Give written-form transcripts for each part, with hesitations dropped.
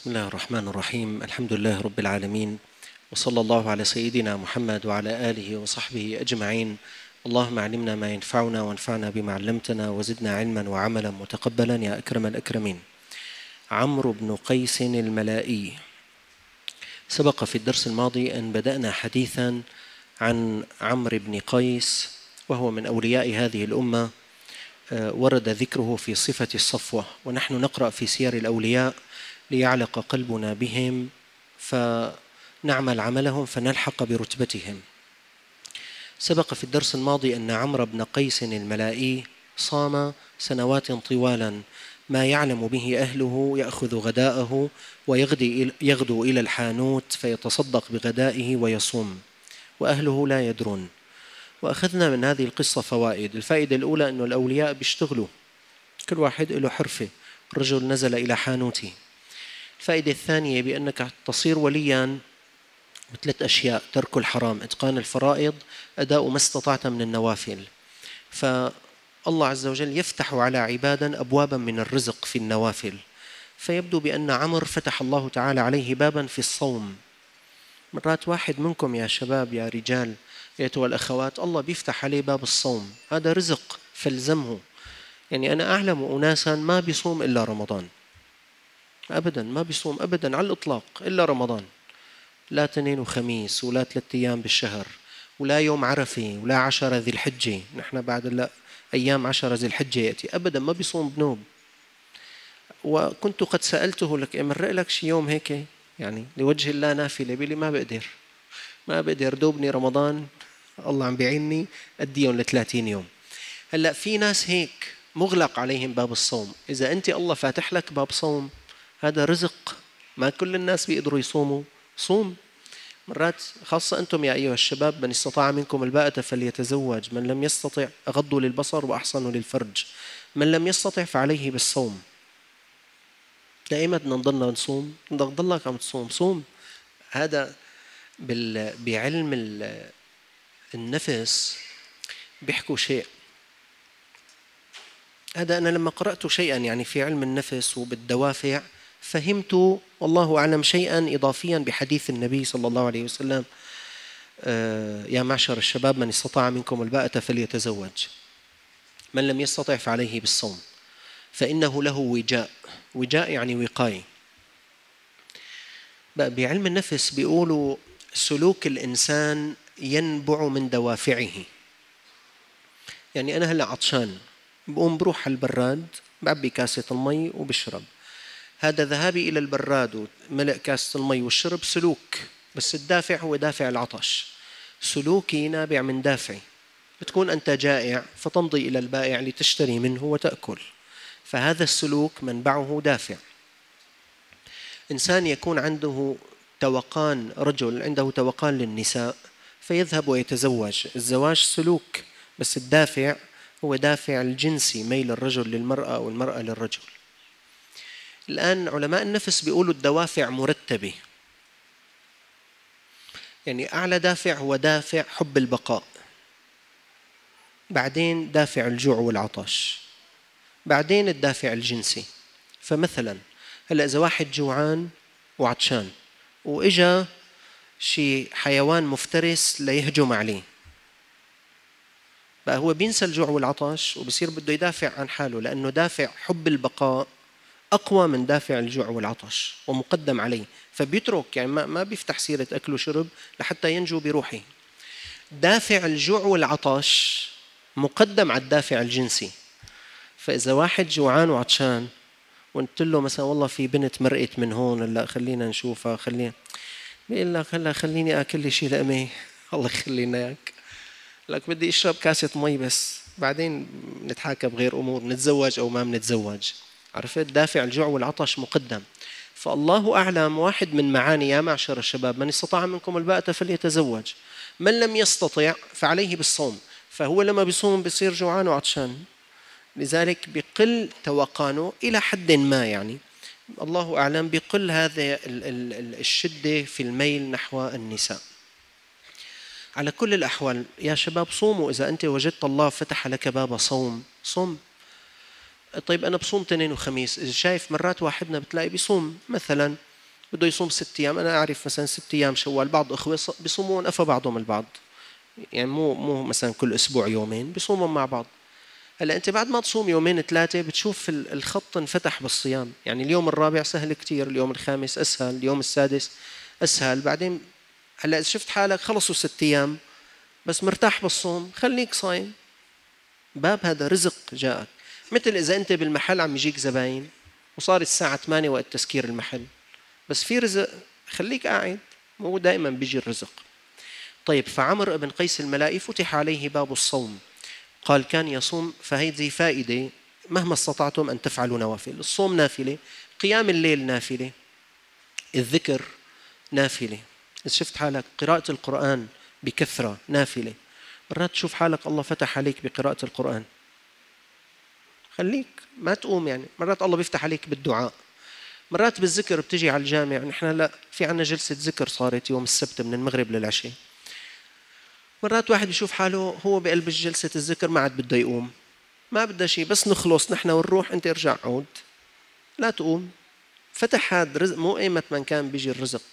بسم الله الرحمن الرحيم. الحمد لله رب العالمين، وصلى الله على سيدنا محمد وعلى آله وصحبه أجمعين. اللهم علمنا ما ينفعنا وانفعنا بما علمتنا وزدنا علما وعملا متقبلا يا أكرم الأكرمين. عمرو بن قيس الملائي. سبق في الدرس الماضي أن بدأنا حديثا عن عمرو بن قيس، وهو من أولياء هذه الأمة. ورد ذكره في صفة الصفوة، ونحن نقرأ في سير الأولياء ليعلق قلبنا بهم فنعمل عملهم فنلحق برتبتهم. سبق في الدرس الماضي أن عمرو بن قيس الملائي صام سنوات طوالا، ما يعلم به أهله يأخذ غداءه ويغدو إلى الحانوت فيتصدق بغدائه ويصوم، وأهله لا يدرون. وأخذنا من هذه القصة فوائد. الفائدة الأولى أن الأولياء بيشتغلوا، كل واحد له حرفة. الرجل نزل إلى حانوته. الفائدة الثانية بأنك تصير وليا بثلاث أشياء: ترك الحرام، إتقان الفرائض، أداء ما استطعت من النوافل. فالله عز وجل يفتح على عبادا أبوابا من الرزق في النوافل، فيبدو بأن عمرو فتح الله تعالى عليه بابا في الصوم. مرات واحد منكم يا شباب يا رجال أيتها الأخوات الله بيفتح عليه باب الصوم، هذا رزق فالزمه. يعني أنا أعلم أناسا ما بيصوم إلا رمضان، أبدا ما بيصوم أبدا على الإطلاق إلا رمضان، لا اثنين وخميس ولا 3 أيام بالشهر ولا يوم عرفة ولا 10 ذي الحجة. نحن بعد أيام 10 ذي الحجة يأتي، أبدا ما بيصوم بنوب. وكنت قد سألته لك أمرق لك شي يوم هيك يعني لوجه الله نافلة، بيلي ما بقدر دوبني رمضان، الله عم بيعيني أديهم ل30 يوم. هلأ في ناس هيك مغلق عليهم باب الصوم. إذا أنت الله فاتح لك باب صوم هذا رزق، ما كل الناس بيقدروا يصوموا. صوم مرات، خاصة أنتم يا أيها الشباب: من استطاع منكم الباءة فليتزوج، من لم يستطع أغضوا للبصر وأحصنوا للفرج، من لم يستطع فعليه بالصوم. دائما بدنا نضلنا نصوم، بدك تضلك عم تصوم. صوم. هذا بعلم النفس بيحكوا شيء، هذا أنا لما قرأت شيئا يعني في علم النفس وبالدوافع فهمت والله أعلم شيئا إضافيا بحديث النبي صلى الله عليه وسلم: يا معشر الشباب من استطاع منكم الباءة فليتزوج، من لم يستطع فعليه بالصوم فإنه له وجاء. وجاء يعني وقاية. بعلم النفس بيقولوا سلوك الإنسان ينبع من دوافعه. يعني أنا هلأ عطشان، بقوم بروح على البراد بعبي كاسة المي وبشرب. هذا ذهابي إلى البراد وملء كاسة المي والشرب سلوك، بس الدافع هو دافع العطش. سلوكي نابع من دافعي. بتكون أنت جائع فتمضي إلى البائع لتشتري منه وتأكل، فهذا السلوك منبعه دافع. إنسان يكون عنده توقان، رجل عنده توقان للنساء فيذهب ويتزوج. الزواج سلوك، بس الدافع هو دافع الجنسي، ميل الرجل للمرأة والمرأة للرجل. الآن علماء النفس بيقولوا الدوافع مرتبة. يعني أعلى دافع هو دافع حب البقاء، بعدين دافع الجوع والعطش، بعدين الدافع الجنسي. فمثلا هلأ إذا واحد جوعان وعطشان وإجا شي حيوان مفترس ليهجم عليه، بقى هو بينسى الجوع والعطش وبصير بده يدافع عن حاله، لأنه دافع حب البقاء أقوى من دافع الجوع والعطش ومقدم عليه، فبيترك يعني ما بيفتح سيرة أكل وشرب لحتى ينجو بروحه. دافع الجوع والعطش مقدم على الدافع الجنسي. فإذا واحد جوعان وعطشان وقلت له مثلا والله في بنت مرقت من هون هلا خلينا نشوفها، بيقول لك هلا خليني آكل لي شيء لقمة، الله يخلينا إياك، لك بدي أشرب كاسة مي بس، بعدين نتحاكى بغير أمور، نتزوج أو ما منتزوج. عرفت؟ دافع الجوع والعطش مقدم. فالله أعلم واحد من معاني يا معشر الشباب من استطاع منكم الباءة فليتزوج، من لم يستطع فعليه بالصوم. فهو لما بيصوم بيصير جوعان وعطشان، لذلك بيقل توقانه إلى حد ما. يعني الله أعلم بيقل هذا الشدة في الميل نحو النساء. على كل الأحوال يا شباب صوموا. إذا أنت وجدت الله فتح لك باب صوم، صوم. طيب أنا بصوم 2 وخميس، إذا شايف مرات واحدنا بتلاقي بيصوم مثلا بده يصوم 6 أيام. أنا أعرف مثلا 6 أيام شوال، بعض أخوة بيصومون أفى بعضهم البعض، يعني مو مثلا كل أسبوع يومين، بيصوموا مع بعض. هلا أنت بعد ما تصوم يومين 3 بتشوف الخط انفتح بالصيام، يعني اليوم الرابع سهل كتير، اليوم الخامس أسهل، اليوم السادس أسهل. بعدين هلا إذا شفت حالك خلصوا 6 أيام بس مرتاح بالصوم، خليك صايم، باب هذا رزق جاءك. مثل إذا أنت بالمحل عم يجيك زباين وصار الساعة 8 وقت تسكير المحل، بس في رزق، خليك قاعد، مو دائما بيجي الرزق. طيب، فعمر بن قيس الملائي فتح عليه باب الصوم، قال كان يصوم. فهذه فائدة، مهما استطعتم أن تفعلوا نوافل. الصوم نافلة، قيام الليل نافلة، الذكر نافلة، إذا شفت حالك قراءة القرآن بكثرة نافلة. مرات تشوف حالك الله فتح عليك بقراءة القرآن، خليك ما تقوم، يعني مرات الله بيفتح عليك بالدعاء، مرات بالذكر. بتجي على الجامع، نحن لا في عنا جلسة ذكر صارت يوم السبت من المغرب للعشاء. مرات واحد يشوف حاله هو بقلب جلسة الذكر ما عاد بده يقوم، ما بده شيء، بس نخلص نحن ونروح، انت ارجع عود، لا تقوم. فتح هذا رزق، مو ايمت من كان بيجي الرزق.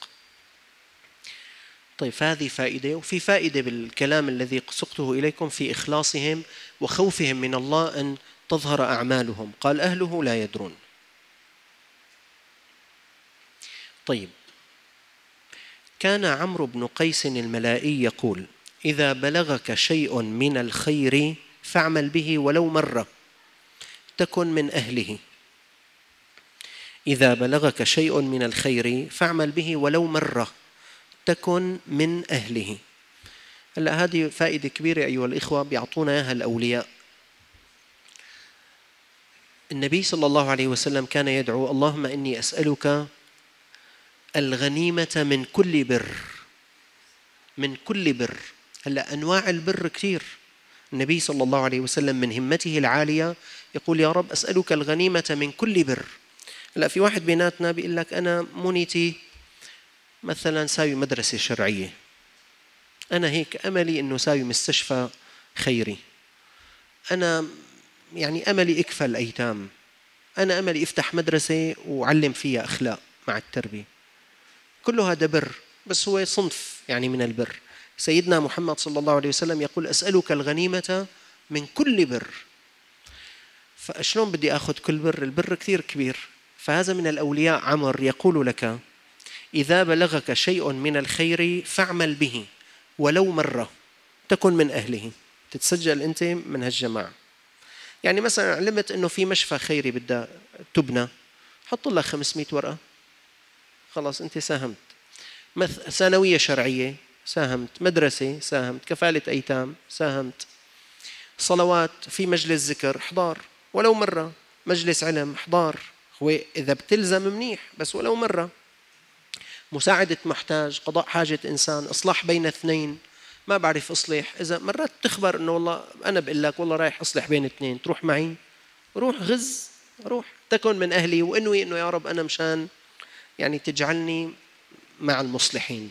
طيب، فهذه فائدة. وفي فائدة بالكلام الذي سقته إليكم في إخلاصهم وخوفهم من الله أن تظهر أعمالهم. قال أهله لا يدرون. طيب، كان عمرو بن قيس الملائي يقول إذا بلغك شيء من الخير فاعمل به ولو مرة تكن من أهله. إذا بلغك شيء من الخير فاعمل به ولو مرة تكن من أهله. هلأ هذه فائدة كبيرة أيها الإخوة، بيعطونا إياها الأولياء. النبي صلى الله عليه وسلم كان يدعو اللهم إني أسألك الغنيمة من كل بر، من كل بر. هلأ أنواع البر كثير. النبي صلى الله عليه وسلم من همته العالية يقول يا رب أسألك الغنيمة من كل بر. هلأ في واحد بيناتنا بيقول لك أنا منيتي مثلا ساوي مدرسة شرعية، أنا هيك أملي إنه ساوي مستشفى خيري، أنا يعني أملي إكفى الأيتام، أنا أملي إفتح مدرسة وعلم فيها أخلاق مع التربية. كله هذا بر، بس هو صنف يعني من البر. سيدنا محمد صلى الله عليه وسلم يقول أسألك الغنيمة من كل بر. فأشلون بدي أخذ كل بر؟ البر كثير كبير. فهذا من الأولياء عمر يقول لك إذا بلغك شيء من الخير فاعمل به ولو مرة تكن من أهله. تتسجل أنت من هالجماعة. يعني مثلا علمت أنه في مشفى خيري بدها تبنى، حط لك 500 ورقة، خلاص أنت ساهمت. ثانوية شرعية ساهمت، مدرسة ساهمت، كفالة أيتام ساهمت، صلوات، في مجلس ذكر احضار ولو مرة، مجلس علم احضار، هو إذا بتلزم منيح بس ولو مرة. مساعدة محتاج، قضاء حاجة إنسان، إصلاح بين اثنين، ما بعرف أصلح، إذا مرات تخبر إنه والله أنا بقول لك والله رايح أصلح بين اثنين، تروح معي، روح غز، روح تكن من أهلي، وإنوي إنه يا رب أنا مشان يعني تجعلني مع المصلحين.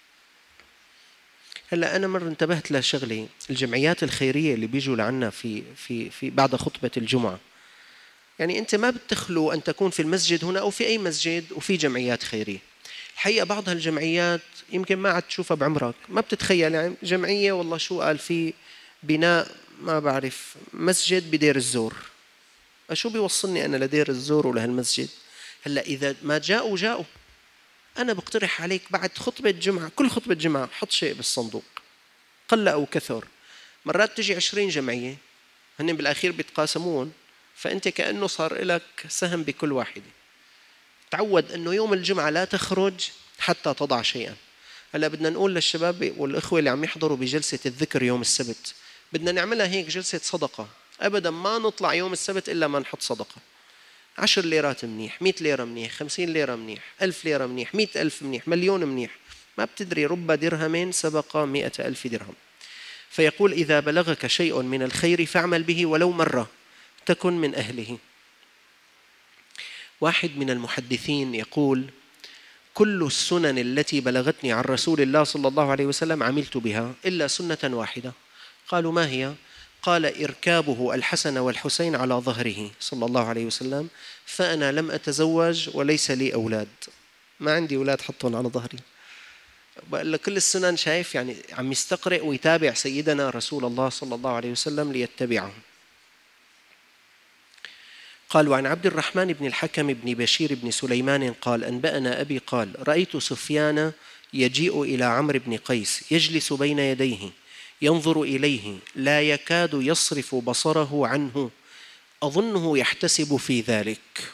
هلا أنا مرة انتبهت لشغلة، الجمعيات الخيرية اللي بيجوا لعنا في بعد خطبة الجمعة، يعني أنت ما بتخلو أن تكون في المسجد هنا أو في أي مسجد وفي جمعيات خيرية. الحقيقة بعض هالجمعيات يمكن ما عاد تشوفها بعمرك، ما بتتخيل يعني جمعية والله شو قال في بناء ما بعرف مسجد بدير الزور، شو بيوصلني أنا لدير الزور ولهالمسجد؟ هلا إذا ما جاءوا أنا بقترح عليك بعد خطبة جمعة، كل خطبة جمعة حط شيء بالصندوق، قل أو كثر. مرات تجي 20 جمعية هن بالأخير بيتقاسمون، فأنت كأنه صار لك سهم بكل واحدة. تعود أنه يوم الجمعة لا تخرج حتى تضع شيئا. هلا بدنا نقول للشباب والإخوة اللي عم يحضروا بجلسة الذكر يوم السبت، بدنا نعملها هيك جلسة صدقة، أبدا ما نطلع يوم السبت إلا ما نحط صدقة. 10 ليرات منيح، 100 ليرة منيح، 50 ليرة منيح، 1000 ليرة منيح، 100,000 منيح، مليون منيح، ما بتدري رب درهم سبق 100,000 درهم. فيقول إذا بلغك شيء من الخير فاعمل به ولو مرة تكن من أهله. واحد من المحدثين يقول كل السنن التي بلغتني عن رسول الله صلى الله عليه وسلم عملت بها إلا سنة واحدة. قالوا ما هي؟ قال إركابه الحسن والحسين على ظهره صلى الله عليه وسلم، فأنا لم أتزوج وليس لي أولاد. ما عندي أولاد حطهم على ظهري. بقول له كل السنن شايف يعني عم يستقرئ ويتابع سيدنا رسول الله صلى الله عليه وسلم ليتبعه. قال: وعن عبد الرحمن بن الحكم بن بشير بن سليمان قال: أنبأنا أبي قال: رأيت سفيان يجيء إلى عمرو بن قيس يجلس بين يديه ينظر إليه لا يكاد يصرف بصره عنه أظنه يحتسب في ذلك.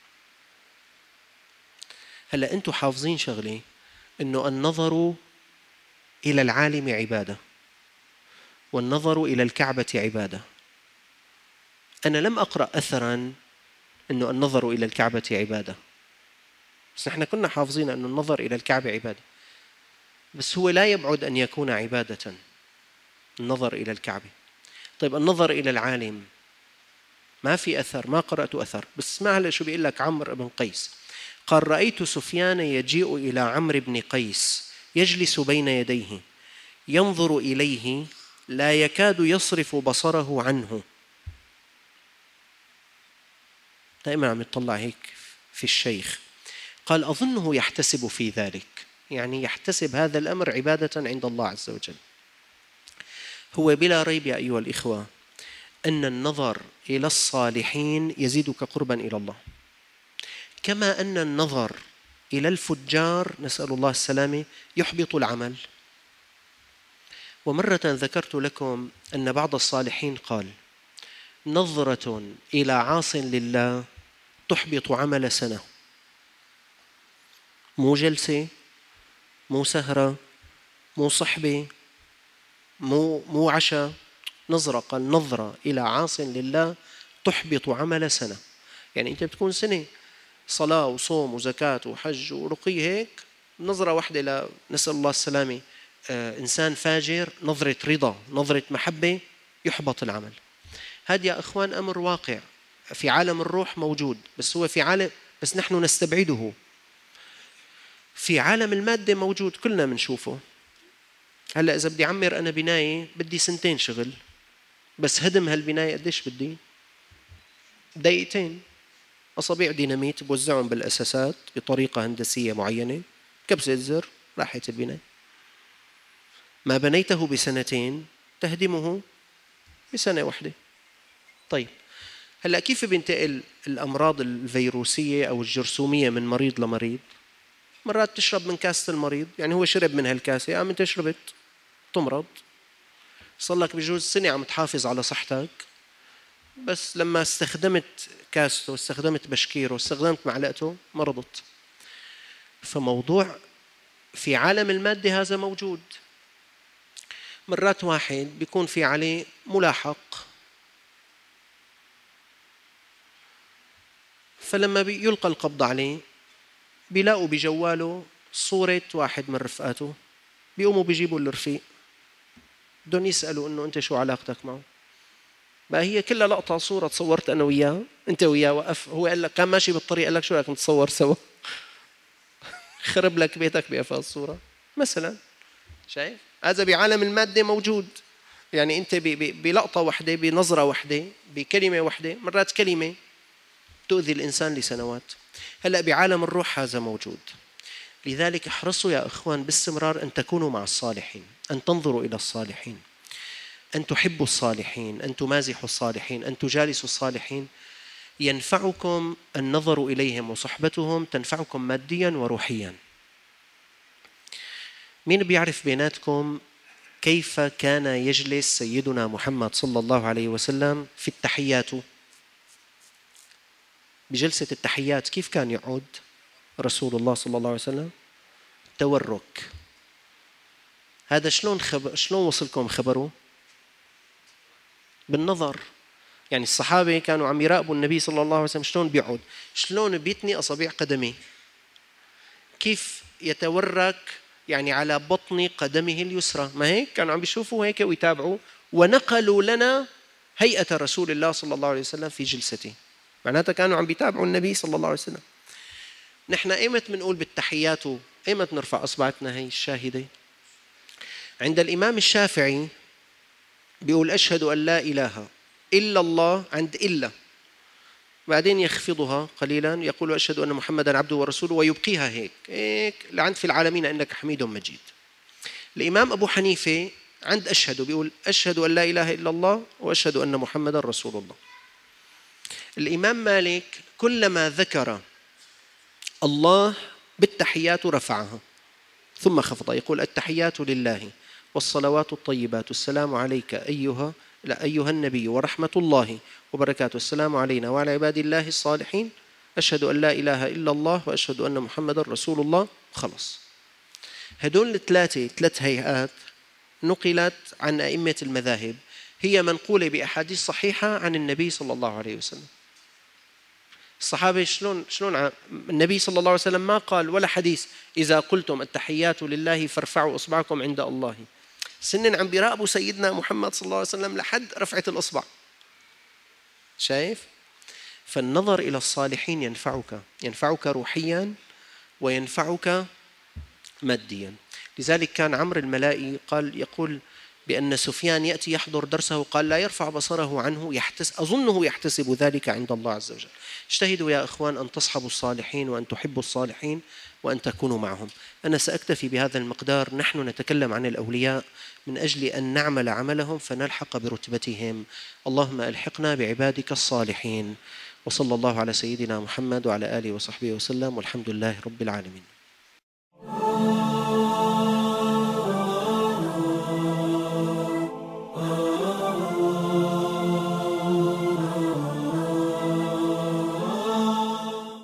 هلأ أنتم حافظين شغلي إنه النظر إلى العالم عبادة والنظر إلى الكعبة عبادة. أنا لم أقرأ أثراً إنه النظر إلى الكعبة عبادة، بس نحن كنا حافظين أن النظر إلى الكعبة عبادة، بس هو لا يبعد أن يكون عبادة النظر إلى الكعبة. طيب النظر إلى العالم ما في أثر، ما قرأت أثر، بس اسمع هلا شو بيقول لك عمرو بن قيس. قال: رأيت سفيان يجيء إلى عمرو بن قيس يجلس بين يديه ينظر إليه لا يكاد يصرف بصره عنه. دائما عم يطلع هيك في الشيخ. قال: أظنه يحتسب في ذلك، يعني يحتسب هذا الأمر عبادة عند الله عز وجل. هو بلا ريب يا أيها الإخوة أن النظر إلى الصالحين يزيدك قربا إلى الله، كما أن النظر إلى الفجار نسأل الله السلامة يحبط العمل. ومرة ذكرت لكم أن بعض الصالحين قال: نظرة إلى عاص لله تحبط عمل سنة. مو جلسة، مو سهرة، مو صحبة، مو عشاء، نظرة. قال: نظرة إلى عاص لله تحبط عمل سنة. يعني أنت بتكون سنة صلاة وصوم وزكاة وحج ورقي هيك، نظرة واحدة نسأل الله السلامة إنسان فاجر، نظرة رضا، نظرة محبة، يحبط العمل. هذا يا إخوان أمر واقع في عالم الروح موجود، بس هو في عالم، بس نحن نستبعده. في عالم المادة موجود، كلنا بنشوفه. هلأ إذا بدي أعمر أنا بناية بدي 2 شغل، بس هدم هالبناية قديش بدي؟ 2 أصابيع ديناميت بوزعهم بالأساسات بطريقة هندسية معينة، كبسة زر راحت البناية. ما بنيته ب2 تهدمه ب1 واحدة. طيب هلأ كيف بينتقل الأمراض الفيروسية أو الجرثومية من مريض لمريض؟ مرات تشرب من كاسة المريض، يعني هو شرب من هالكاسة أنت شربت تمرض، صار لك بجوز سنة عم تحافظ على صحتك، بس لما استخدمت كاسته استخدمت بشكيره استخدمت معلقته مرضت. فموضوع في عالم المادة هذا موجود. مرات واحد بيكون في عليه ملاحق، فلما يلقى القبض عليه بيلاقوا بجواله صورة واحد من رفقاته، بيقوموا بيجيبوا الرفيق بدهم يسألوا إنه أنت شو علاقتك معه. بقى هي كلها لقطة صورة تصورت أنا وياه، أنت وياه وقف، هو قال لك كان ماشي بالطريق قال لك شو رأيك نتصور سوا خرب لك بيتك بقفا الصورة مثلا. شايف؟ هذا بعالم المادة موجود، يعني أنت بلقطة واحدة بنظرة واحدة بكلمة واحدة، مرات كلمة تؤذي الإنسان لسنوات. هلأ بعالم الروح هذا موجود. لذلك احرصوا يا إخوان باستمرار أن تكونوا مع الصالحين، أن تنظروا إلى الصالحين، أن تحبوا الصالحين، أن تمازحوا الصالحين، أن تجالسوا الصالحين. ينفعكم النظر إليهم وصحبتهم، تنفعكم ماديا وروحيا. مين بيعرف بيناتكم كيف كان يجلس سيدنا محمد صلى الله عليه وسلم في التحيات؟ بجلسة التحيات كيف كان يقعد رسول الله صلى الله عليه وسلم؟ تورك. هذا شلون وصلكم خبره؟ بالنظر. يعني الصحابة كانوا عم يراقبوا النبي صلى الله عليه وسلم شلون بيقعد، شلون بيتني أصابع قدمه، كيف يتورك يعني على بطن قدمه اليسرى، ما هيك كانوا عم بيشوفوا هيك ويتابعوا، ونقلوا لنا هيئة رسول الله صلى الله عليه وسلم في جلسته. معناتها كانوا عم بيتابعوا النبي صلى الله عليه وسلم. نحن ايمت بنقول بالتحيات، ايمت نرفع اصبعتنا هي الشاهده؟ عند الامام الشافعي بيقول: اشهد ان لا اله الا الله، عند الا بعدين يخفضها قليلا يقول أشهد أن محمدا عبده ورسوله ويبقيها هيك لعند في العالمين إنك حميد مجيد. الإمام أبو حنيفة عند أشهد بيقول أشهد أن لا إله إلا الله وأشهد أن محمدا رسول الله. الإمام مالك كلما ذكر الله بالتحيات رفعها ثم خفض، يقول التحيات لله والصلوات الطيبات السلام عليك أيها النبي ورحمة الله وبركاته السلام علينا وعلى عباد الله الصالحين أشهد أن لا إله إلا الله وأشهد أن محمدا رسول الله. خلص. هدول ثلاث هيئات نقلت عن أئمة المذاهب، هي منقولة بأحاديث صحيحة عن النبي صلى الله عليه وسلم. الصحابة شلون النبي صلى الله عليه وسلم ما قال ولا حديث إذا قلتم التحيات لله فارفعوا إصبعكم عند الله. سنن عم بيراقبوا سيدنا محمد صلى الله عليه وسلم لحد رفعة الإصبع. شايف؟ فالنظر إلى الصالحين ينفعك روحيا وينفعك ماديا. لذلك كان عمرو الملائي يقول بأن سفيان يأتي يحضر درسه قال لا يرفع بصره عنه أظنه يحتسب ذلك عند الله عز وجل. اجتهدوا يا إخوان أن تصحبوا الصالحين وأن تحبوا الصالحين وأن تكونوا معهم. أنا سأكتفي بهذا المقدار. نحن نتكلم عن الأولياء من أجل أن نعمل عملهم فنلحق برتبتهم. اللهم ألحقنا بعبادك الصالحين. وصلى الله على سيدنا محمد وعلى آله وصحبه وسلم والحمد لله رب العالمين.